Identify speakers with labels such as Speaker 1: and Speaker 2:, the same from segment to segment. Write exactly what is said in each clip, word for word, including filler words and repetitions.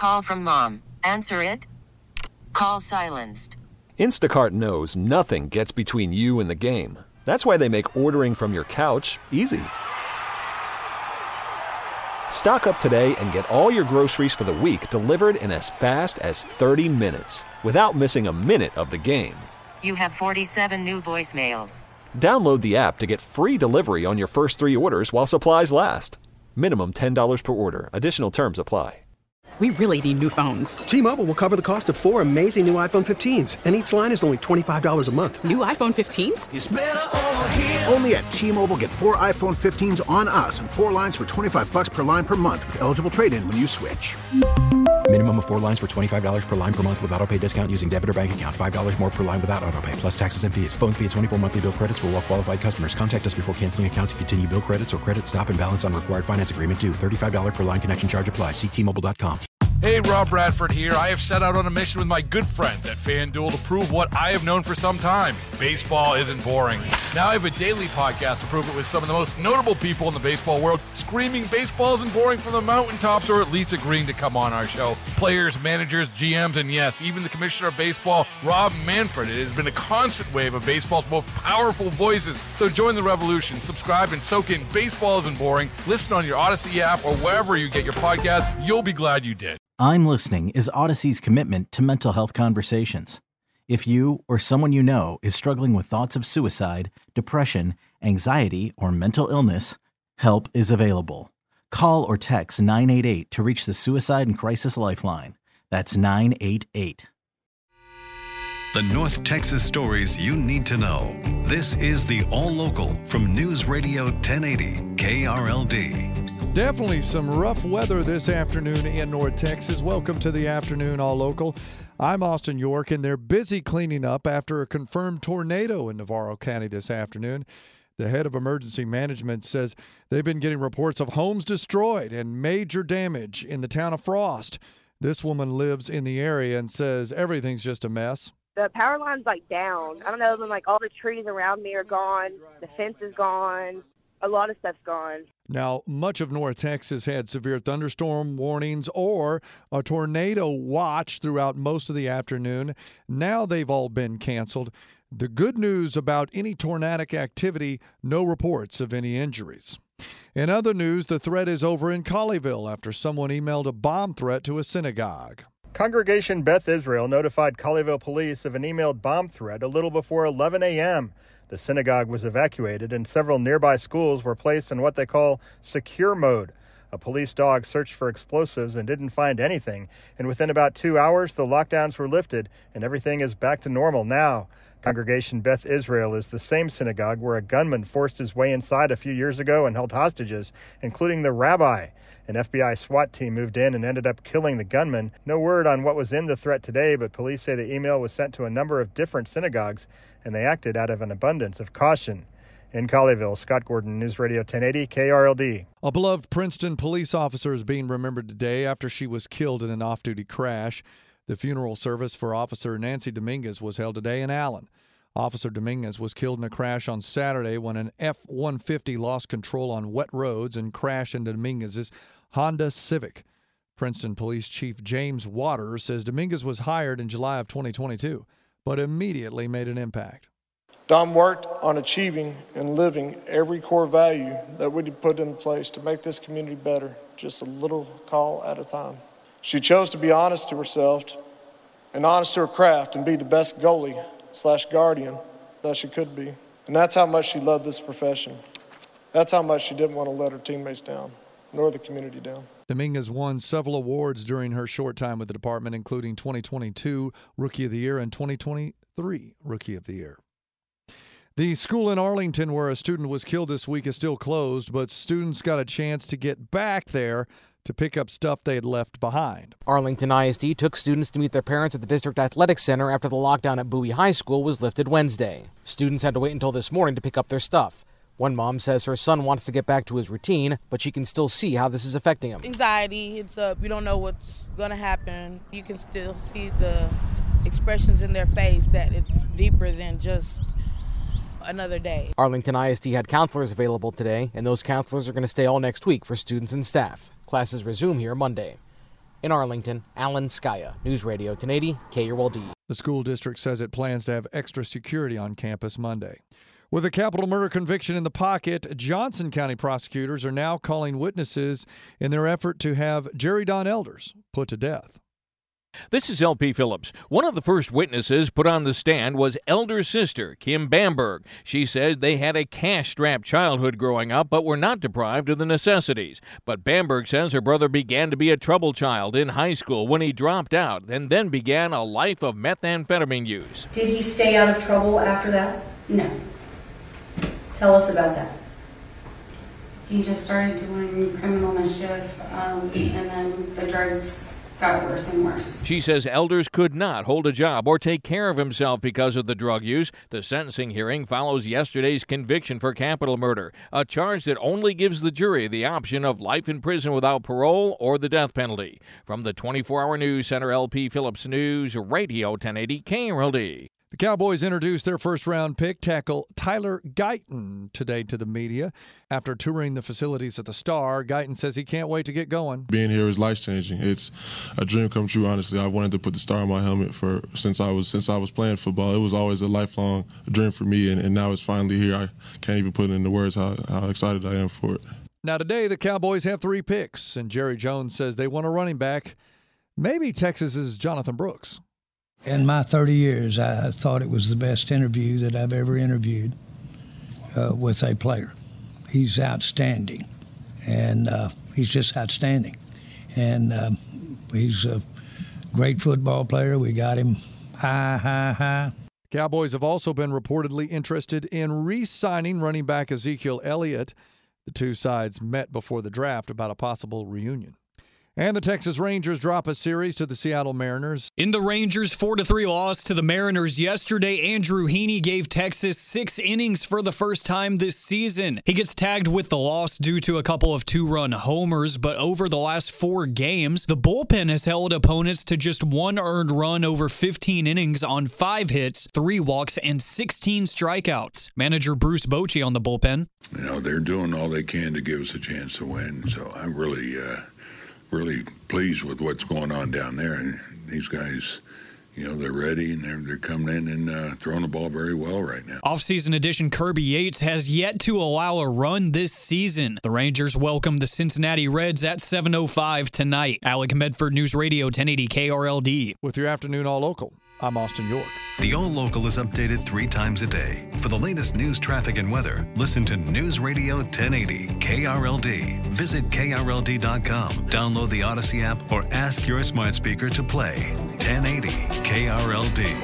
Speaker 1: call from mom. Answer it. Call silenced.
Speaker 2: Instacart knows nothing gets between you and the game. That's why they make ordering from your couch easy. Stock up today and get all your groceries for the week delivered in as fast as thirty minutes without missing a minute of the game.
Speaker 1: You have forty-seven new voicemails.
Speaker 2: Download the app to get free delivery on your first three orders while supplies last. Minimum ten dollars per order. Additional terms apply.
Speaker 3: We really need new phones.
Speaker 4: T-Mobile will cover the cost of four amazing new iPhone fifteens, and each line is only twenty-five dollars a month.
Speaker 3: New iPhone fifteens?
Speaker 5: It's better over here. Only at T-Mobile, get four iPhone fifteens on us and four lines for twenty-five bucks per line per month with eligible trade-in when you switch.
Speaker 6: Minimum of four lines for twenty-five dollars per line per month with autopay discount using debit or bank account. five dollars more per line without autopay, plus taxes and fees. Phone fee at twenty-four monthly bill credits for well-qualified customers. Contact us before canceling account to continue bill credits or credit stop and balance on required finance agreement due. thirty-five dollars per line connection charge applies. See T Mobile dot com.
Speaker 7: Hey, Rob Bradford here. I have set out on a mission with my good friends at FanDuel to prove what I have known for some time. Baseball isn't boring. Now I have a daily podcast to prove it with some of the most notable people in the baseball world, screaming baseball isn't boring from the mountaintops, or at least agreeing to come on our show. Players, managers, G Ms, and yes, even the commissioner of baseball, Rob Manfred. It has been a constant wave of baseball's most powerful voices. So join the revolution. Subscribe and soak in Baseball Isn't Boring. Listen on your Odyssey app or wherever you get your podcasts. You'll be glad you did.
Speaker 8: I'm Listening is Odyssey's commitment to mental health conversations. If you or someone you know is struggling with thoughts of suicide, depression, anxiety, or mental illness, help is available. Call or text nine eight eight to reach the Suicide and Crisis Lifeline. That's nine eight eight.
Speaker 9: The North Texas stories you need to know. This is the All Local from News Radio ten eighty K R L D.
Speaker 10: Definitely some rough weather this afternoon in North Texas. Welcome to the Afternoon All Local. I'm Austin York, and they're busy cleaning up after a confirmed tornado in Navarro County this afternoon. The head of emergency management says they've been getting reports of homes destroyed and major damage in the town of Frost. This woman lives in the area and says everything's just a mess.
Speaker 11: The power line's like down. I don't know, like all the trees around me are gone. The fence is gone. A lot of stuff's gone.
Speaker 10: Now, much of North Texas had severe thunderstorm warnings or a tornado watch throughout most of the afternoon. Now they've all been canceled. The good news about any tornadic activity, no reports of any injuries. In other news, the threat is over in Colleyville after someone emailed a bomb threat to a synagogue.
Speaker 12: Congregation Beth Israel notified Colleyville police of an emailed bomb threat a little before eleven a.m. The synagogue was evacuated and several nearby schools were placed in what they call secure mode. A police dog searched for explosives and didn't find anything, and within about two hours the lockdowns were lifted and everything is back to normal now. Congregation Beth Israel is the same synagogue where a gunman forced his way inside a few years ago and held hostages, including the rabbi. An F B I SWAT team moved in and ended up killing the gunman. No word on what was in the threat today, but police say the email was sent to a number of different synagogues, and they acted out of an abundance of caution. In Colleyville, Scott Gordon, News Radio ten eighty K R L D.
Speaker 10: A beloved Princeton police officer is being remembered today after she was killed in an off-duty crash. The funeral service for Officer Nancy Dominguez was held today in Allen. Officer Dominguez was killed in a crash on Saturday when an F one fifty lost control on wet roads and crashed into Dominguez's Honda Civic. Princeton Police Chief James Waters says Dominguez was hired in July of twenty twenty-two, but immediately made an impact.
Speaker 13: Dom worked on achieving and living every core value that we put in place to make this community better, just a little call at a time. She chose to be honest to herself and honest to her craft and be the best goalie slash guardian that she could be. And that's how much she loved this profession. That's how much she didn't want to let her teammates down, nor the community down.
Speaker 10: Dominguez won several awards during her short time with the department, including twenty twenty-two Rookie of the Year and twenty twenty-three Rookie of the Year. The school in Arlington where a student was killed this week is still closed, but students got a chance to get back there to pick up stuff they had left behind.
Speaker 14: Arlington I S D took students to meet their parents at the District Athletic Center after the lockdown at Bowie High School was lifted Wednesday. Students had to wait until this morning to pick up their stuff. One mom says her son wants to get back to his routine, but she can still see how this is affecting him.
Speaker 15: Anxiety, it's up. You don't know what's going to happen. You can still see the expressions in their face that it's deeper than just another day.
Speaker 14: Arlington I S D had counselors available today, and those counselors are going to stay all next week for students and staff. Classes resume here Monday. In Arlington, Alan Skaya, News Radio ten eighty K R L D.
Speaker 10: The school district says it plans to have extra security on campus Monday. With a capital murder conviction in the pocket, Johnson County prosecutors are now calling witnesses in their effort to have Jerry Don Elders put to death.
Speaker 16: This is L P Phillips. One of the first witnesses put on the stand was Elder's sister, Kim Bamberg. She said they had a cash-strapped childhood growing up, but were not deprived of the necessities. But Bamberg says her brother began to be a trouble child in high school when he dropped out and then began a life of methamphetamine use.
Speaker 17: Did he stay out of trouble after that? No. Tell us about that.
Speaker 18: He just started doing criminal mischief, um, and then the drugs got worse and worse.
Speaker 16: She says Elders could not hold a job or take care of himself because of the drug use. The sentencing hearing follows yesterday's conviction for capital murder, a charge that only gives the jury the option of life in prison without parole or the death penalty. From the twenty-four hour News Center, L P Phillips News Radio ten eighty K R L D.
Speaker 10: The Cowboys introduced their first-round pick tackle Tyler Guyton today to the media. After touring the facilities at the Star, Guyton says he can't wait to get going.
Speaker 19: Being here is life-changing. It's a dream come true, honestly. I wanted to put the Star on my helmet for since I was since I was playing football. It was always a lifelong dream for me, and, and now it's finally here. I can't even put it into words how, how excited I am for it.
Speaker 10: Now today, the Cowboys have three picks, and Jerry Jones says they want a running back, maybe Texas's Jonathan Brooks.
Speaker 20: In my thirty years, I thought it was the best interview that I've ever interviewed uh, with a player. He's outstanding, and uh, he's just outstanding. And um, he's a great football player. We got him high, high, high.
Speaker 10: Cowboys have also been reportedly interested in re-signing running back Ezekiel Elliott. The two sides met before the draft about a possible reunion. And the Texas Rangers drop a series to the Seattle Mariners.
Speaker 21: In the Rangers' four to three loss to the Mariners yesterday, Andrew Heaney gave Texas six innings for the first time this season. He gets tagged with the loss due to a couple of two-run homers, but over the last four games, the bullpen has held opponents to just one earned run over fifteen innings on five hits, three walks, and sixteen strikeouts. Manager Bruce Bochy on the bullpen.
Speaker 22: You know, they're doing all they can to give us a chance to win, so I'm really... Uh really pleased with what's going on down there. And these guys, you know, they're ready and they're, they're coming in and uh, throwing the ball very well right now.
Speaker 21: Offseason addition Kirby Yates has yet to allow a run this season. The Rangers welcome the Cincinnati Reds at seven oh five tonight. Alec Medford, News Radio ten eighty K R L D.
Speaker 10: With your afternoon All Local, I'm Austin York.
Speaker 9: The All Local is updated three times a day. For the latest news, traffic, and weather, listen to News Radio ten eighty K R L D. Visit K R L D dot com, download the Odyssey app, or ask your smart speaker to play ten eighty K R L D.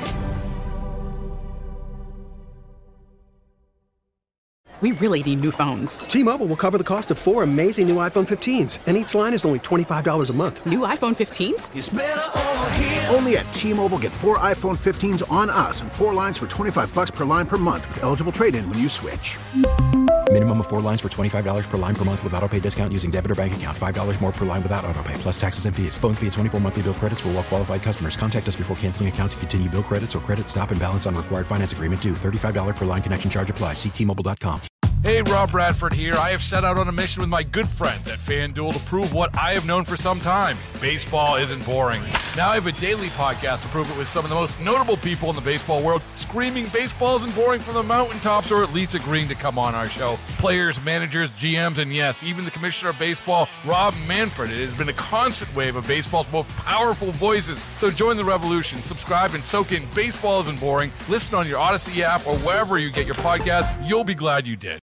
Speaker 3: We really need new phones.
Speaker 4: T-Mobile will cover the cost of four amazing new iPhone fifteens, and each line is only twenty-five dollars a month.
Speaker 3: New iPhone fifteens?
Speaker 5: It's better over here. Only at T-Mobile, get four iPhone fifteens on us and four lines for twenty-five bucks per line per month with eligible trade-in when you switch.
Speaker 6: Minimum of four lines for twenty-five dollars per line per month with autopay discount using debit or bank account. five dollars more per line without autopay, plus taxes and fees. Phone fee at twenty-four monthly bill credits for well-qualified customers. Contact us before canceling account to continue bill credits or credit stop and balance on required finance agreement due. thirty-five dollars per line connection charge applies. See T Mobile dot com.
Speaker 7: Hey, Rob Bradford here. I have set out on a mission with my good friends at FanDuel to prove what I have known for some time. Baseball isn't boring. Now I have a daily podcast to prove it with some of the most notable people in the baseball world, screaming baseball isn't boring from the mountaintops, or at least agreeing to come on our show. Players, managers, G Ms, and yes, even the commissioner of baseball, Rob Manfred. It has been a constant wave of baseball's most powerful voices. So join the revolution. Subscribe and soak in Baseball Isn't Boring. Listen on your Odyssey app or wherever you get your podcasts. You'll be glad you did.